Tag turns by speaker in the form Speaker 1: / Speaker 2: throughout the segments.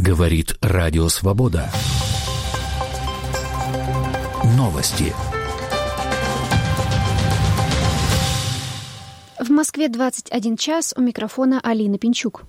Speaker 1: Говорит Радио Свобода. Новости.
Speaker 2: В Москве 21 час, у микрофона Алина Пинчук.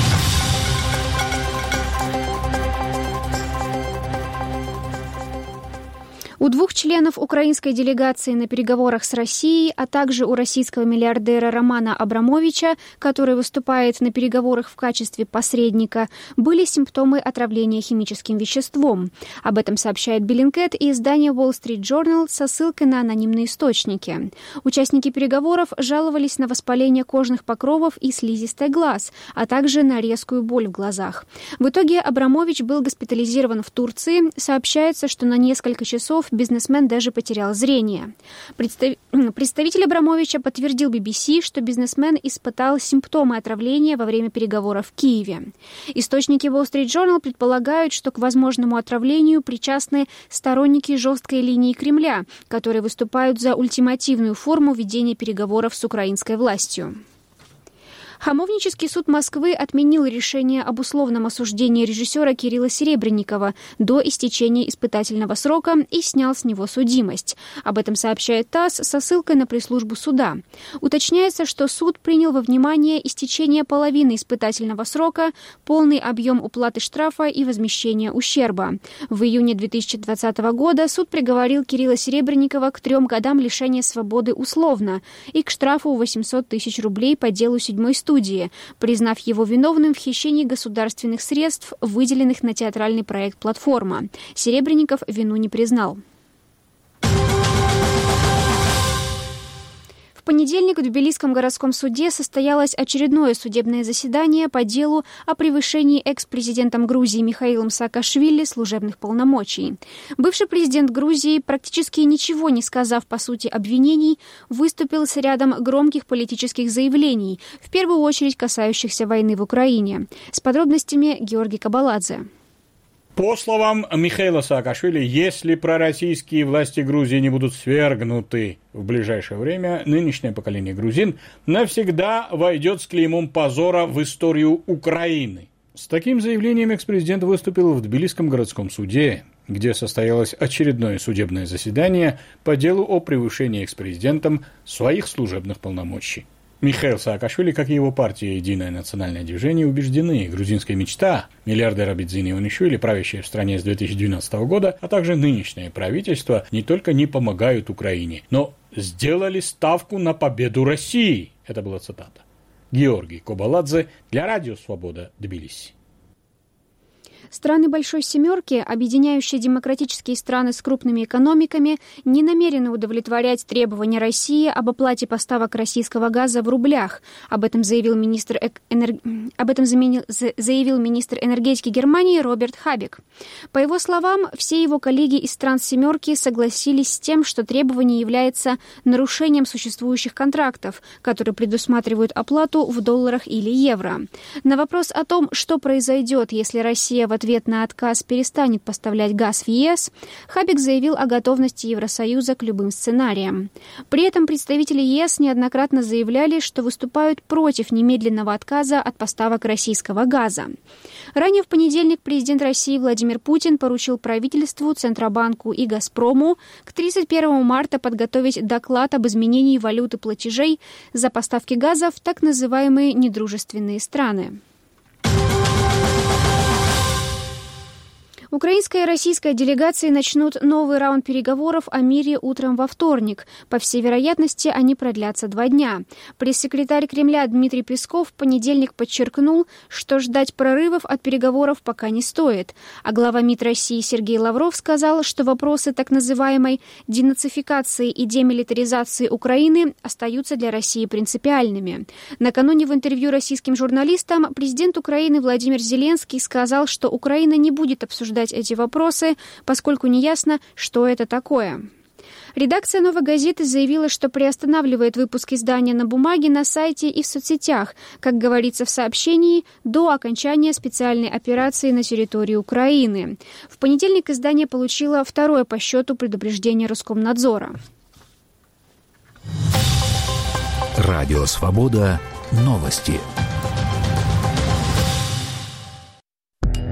Speaker 2: У двух членов украинской делегации на переговорах с Россией, а также у российского миллиардера Романа Абрамовича, который выступает на переговорах в качестве посредника, были симптомы отравления химическим веществом. Об этом сообщает Bellingcat и издание Wall Street Journal со ссылкой на анонимные источники. Участники переговоров жаловались на воспаление кожных покровов и слизистой глаз, а также на резкую боль в глазах. В итоге Абрамович был госпитализирован в Турции. Сообщается, что на несколько часов бизнесмен даже потерял зрение. Представитель Абрамовича подтвердил BBC, что бизнесмен испытал симптомы отравления во время переговоров в Киеве. Источники Wall Street Journal предполагают, что к возможному отравлению причастны сторонники жесткой линии Кремля, которые выступают за ультимативную форму ведения переговоров с украинской властью. Хамовнический суд Москвы отменил решение об условном осуждении режиссера Кирилла Серебренникова до истечения испытательного срока и снял с него судимость. Об этом сообщает ТАСС со ссылкой на пресс-службу суда. Уточняется, что суд принял во внимание истечение половины испытательного срока, полный объем уплаты штрафа и возмещения ущерба. В июне 2020 года суд приговорил Кирилла Серебренникова к 3 годам лишения свободы условно и к штрафу 800 тысяч рублей по делу 7-й студии, признав его виновным в хищении государственных средств, выделенных на театральный проект «Платформа». Серебренников вину не признал. В понедельник в Тбилисском городском суде состоялось очередное судебное заседание по делу о превышении экс-президентом Грузии Михаилом Саакашвили служебных полномочий. Бывший президент Грузии, практически ничего не сказав по сути обвинений, выступил с рядом громких политических заявлений, в первую очередь касающихся войны в Украине. С подробностями Георгий Кабаладзе.
Speaker 3: По словам Михаила Саакашвили, если пророссийские власти Грузии не будут свергнуты в ближайшее время, нынешнее поколение грузин навсегда войдет с клеймом позора в историю Украины. С таким заявлением экс-президент выступил в Тбилисском городском суде, где состоялось очередное судебное заседание по делу о превышении экс-президентом своих служебных полномочий. Михаил Саакашвили, как и его партия «Единое национальное движение», убеждены, грузинская мечта миллиардера Бидзина Иванишвили, правящая в стране с 2012 года, а также нынешнее правительство не только не помогают Украине, но сделали ставку на победу России. Это была цитата. Георгий Кабаладзе для Радио Свобода, Тбилиси.
Speaker 2: Страны Большой Семерки, объединяющие демократические страны с крупными экономиками, не намерены удовлетворять требования России об оплате поставок российского газа в рублях. Об этом заявил министр энергетики Германии Роберт Хабек. По его словам, все его коллеги из стран Семерки согласились с тем, что требование является нарушением существующих контрактов, которые предусматривают оплату в долларах или евро. На вопрос о том, что произойдет, если Россия в ответ на отказ перестанет поставлять газ в ЕС, Хабек заявил о готовности Евросоюза к любым сценариям. При этом представители ЕС неоднократно заявляли, что выступают против немедленного отказа от поставок российского газа. Ранее в понедельник президент России Владимир Путин поручил правительству, Центробанку и «Газпрому» к 31 марта подготовить доклад об изменении валюты платежей за поставки газа в так называемые недружественные страны. Украинская и российская делегации начнут новый раунд переговоров о мире утром во вторник. По всей вероятности, они продлятся 2 дня. Пресс-секретарь Кремля Дмитрий Песков в понедельник подчеркнул, что ждать прорывов от переговоров пока не стоит. А глава МИД России Сергей Лавров сказал, что вопросы так называемой денацификации и демилитаризации Украины остаются для России принципиальными. Накануне в интервью российским журналистам президент Украины Владимир Зеленский сказал, что Украина не будет обсуждать эти вопросы, поскольку неясно, что это такое. Редакция «Новой газеты» заявила, что приостанавливает выпуск издания на бумаге, на сайте и в соцсетях, как говорится в сообщении, до окончания специальной операции на территории Украины. В понедельник издание получило 2-е по счету предупреждение Роскомнадзора.
Speaker 1: Радио «Свобода». Новости.